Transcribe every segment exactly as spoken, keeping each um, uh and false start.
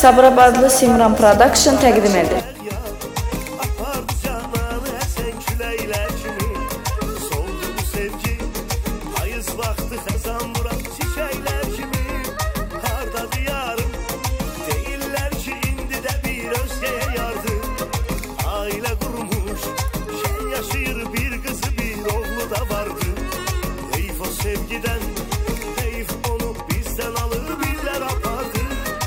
Sabirabadlı Simran Production təqdim edir. Sevgiden keyif onu bizden alır bizler apardı.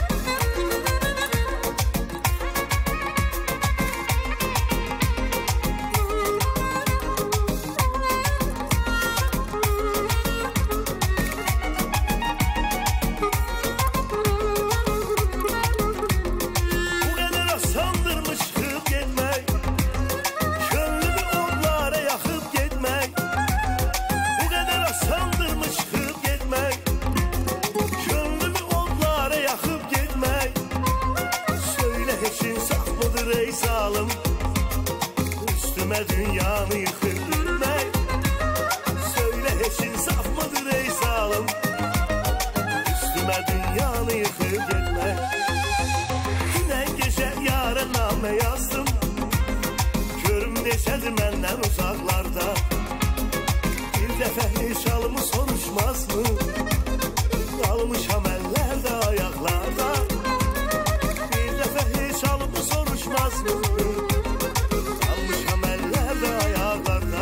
Bu kadar asandırmış kız gitmek, gönlümü onlara yakıp gitmek. Bu kadar asandırmış kız gitmek, gönlümü onlara yakıp gitmek. Söyle hiç insaf mıdır ey zalim, üstüme dünyanı yıkıp gitmek. Söyle hiç insaf mıdır ey zalim, üstüme dünyanı yıkıp gitmek. Günen gece yâre name yazdım, görüm neşədir məndən uzaqlarda. Bir dəfə heç halımı soruşmaz mı? Qalmışam əllərdə, ayaqlarda. Bir dəfə heç halımı soruşmaz mı? Qalmışam əllərdə, ayaqlarda.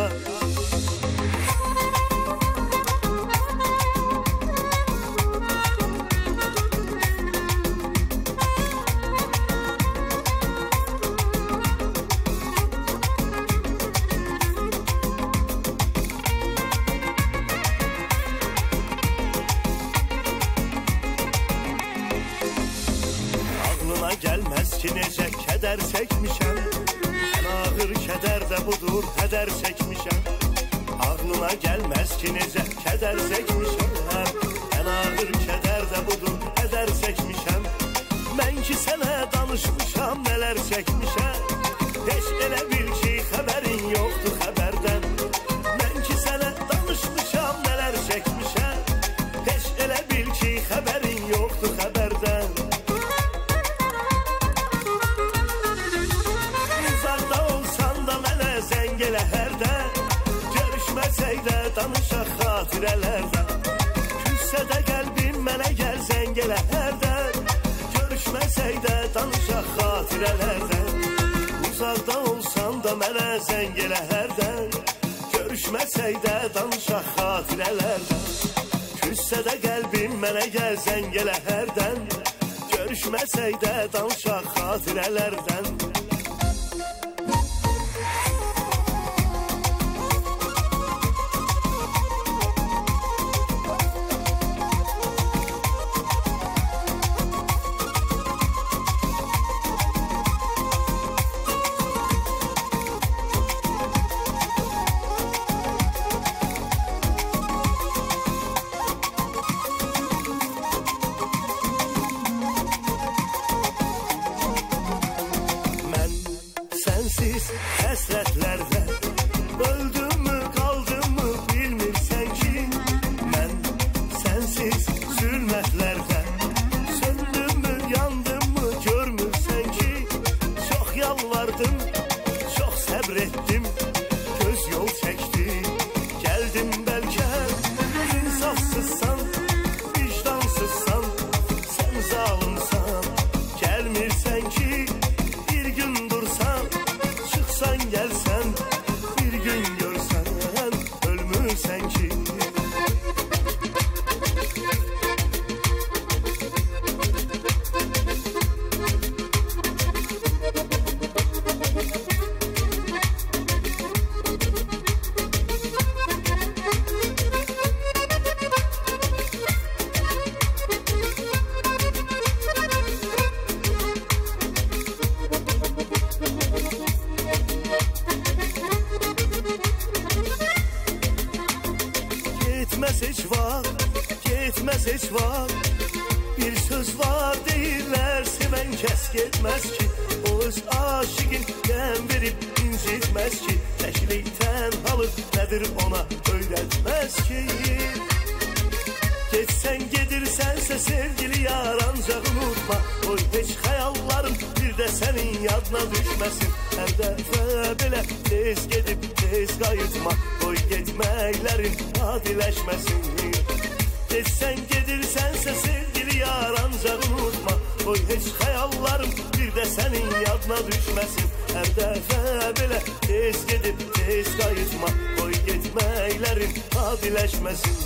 Aklına gelmez ki necə kədər çəkmişəm. Ən ağır kədər də budur, hədər çəkmişəm. Aklına gelmez ki necə kədər çəkmişəm. Ən ağır kədər də budur, hədər çəkmişəm. Mən ki sənə danışmışam, nələr çəkmişəm. Heç elə bil ki xəbərin yoxdur xəbərdən. Mən ki sənə danışmışam, nələr çəkmişəm. Heç elə bil ki xəbərin yoxdur xəbərdən. Uzaqda olsan da mənə zəng elə hərdən. Görüşməsək də danışaq xatirələrdən. Küssə də qəlbim mənə gəl zəng elə hərdən. Görüşməsək də danışaq xatirələrdən. Uzaqda olsan da mənə zəng elə hərdən. Görüşməsək də danışaq xatirələrdən. Küssə də qəlbim mənə gəl zəng elə hərdən. Görüşməsək də danışaq xatirələrdən. Mən sənsiz həsrətlərdə öldüm mü, qaldım mı bilmirsən ki. Mən sənsiz zülmətlərdə söndüm mü, yandım mı görmürsən ki. Çox yalvardım, çox səbr etdim, göz yol çəkdim. Gəldim bəlkə insafsızsan, vicdansızsan, sən zalımsan. Gəlmirsən ki bir gün dursan, çıxsan gəlsən, bir gün görsən, ölmürsən ki. Getməz heç vaxt, getməz heç vaxt. Bir söz var deyirlər, sevən kəs getməz ki. O öz aşıqın qəm verib incitməz ki. Təklikdən alır, nədir ona öyrətməz ki. Geçsen gedirsense sevgili yar ancak unutma. Oy hiç hayallarım bir de senin yadına düşmesin. Her defa belə tez gedip tez kayıtma. Oy getməklərin adiləşməsin. Geçsen gedirsense sevgili yar ancak unutma. Oy hiç hayallarım bir de senin yadına düşmesin. Her defa belə tez gedip tez kayıtma. Oy getməklərin adiləşməsin.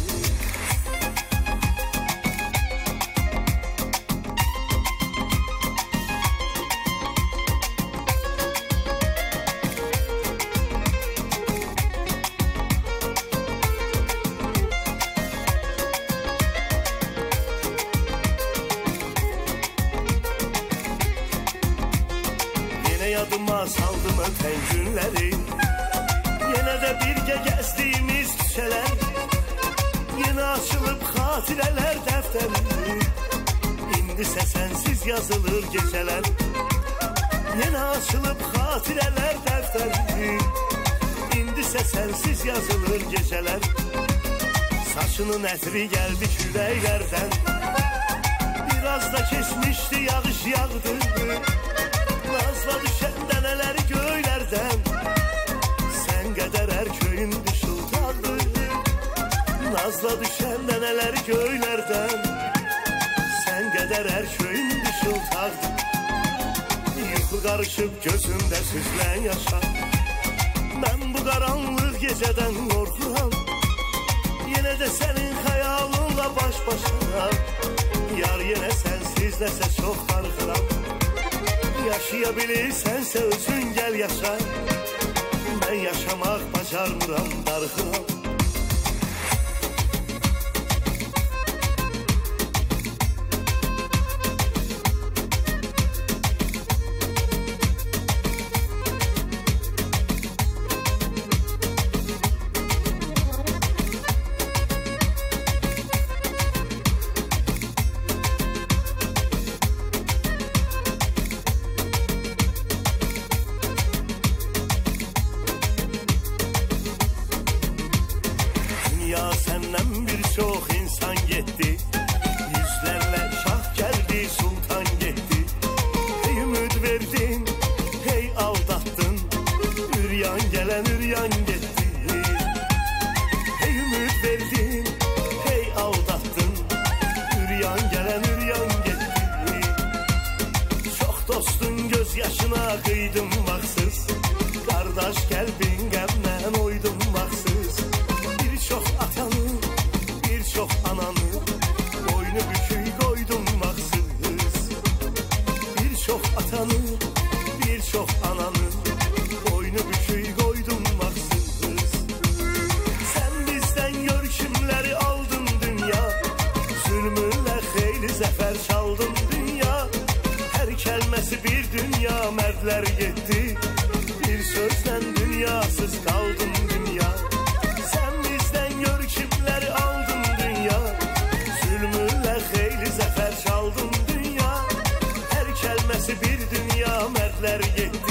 Yadıma saldım öten günleri. Yine de birge gezdiğimiz küçeler. Yine açılıp hatireler defteri. İndise sensiz yazılır geceler. Yine açılıp hatireler defteri. İndise sensiz yazılır geceler. Saçının etri geldi küləklərdən. Biraz da kesmişti yağış yağdı. Nazla düşen deneleri göylerden. Sen kadar her köyün dışıldadı. Nazla düşen deneleri göylerden. Sen kadar her köyün dışıldadı. Yuxu karışıp gözümde süzlen yaşa. Ben bu karanlık geceden korkuram. Yine de senin hayalınla baş başa. Yar yine sensiz dese çok dargıram. Yaşayabilirsense özün gel yaşa. Ben yaşamak bacarmıram, dargıram. Dünya senden birçok insan gitti. Yüzlerle şah geldi, sultan gitti. Hey ümit verdin, hey aldattın. Üryan gelen üryan gitti. Hey ümit verdin, hey aldattın. Üryan gelen üryan gitti. Çok dostun gözyaşına kıydım baksız. Kardeş kalbin gemden oydum baksız. Birçok atanı, birçok ananı boynu bükük koydum baksız. Birçok atanı, birçok ananı boynu bükük koydum baksız. Sen bizden görkümleri aldın dünya. Zulmünle xeyli zafer çaldın dünya. Her kelimesi bir dünya, mertler gitti. Bir sözden dünyasız kaldın dünya. Görkümleri aldın dünya. Zulmünle xeyli zafer çaldın dünya. Her kelimesi bir dünya, mertler gitti.